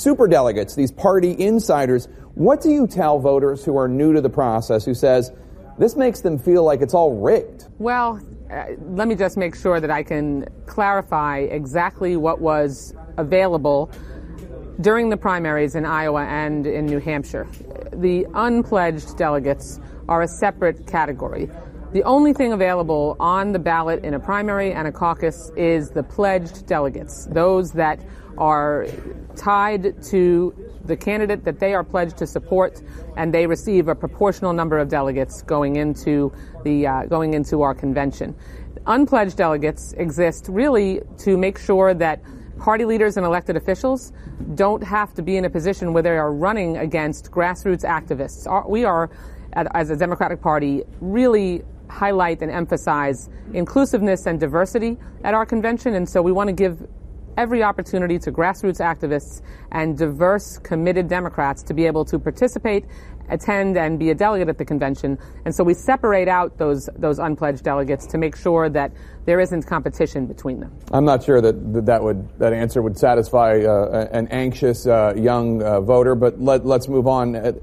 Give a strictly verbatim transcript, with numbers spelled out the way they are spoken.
superdelegates, these party insiders. What do you tell voters who are new to the process, who says this makes them feel like it's all rigged? Well, uh, let me just make sure that I can clarify exactly what was available during the primaries in Iowa and in New Hampshire. The unpledged delegates are a separate category. The only thing available on the ballot in a primary and a caucus is the pledged delegates, those that are tied to the candidate that they are pledged to support, and they receive a proportional number of delegates going into the uh, going into our convention. Unpledged delegates exist really to make sure that party leaders and elected officials don't have to be in a position where they are running against grassroots activists. We are, as a Democratic Party, really highlight and emphasize inclusiveness and diversity at our convention, and so we want to give every opportunity to grassroots activists and diverse, committed Democrats to be able to participate, attend, and be a delegate at the convention. And so we separate out those those unpledged delegates to make sure that there isn't competition between them. I'm not sure that that would that answer would satisfy uh, an anxious uh, young uh, voter, but let, let's move on.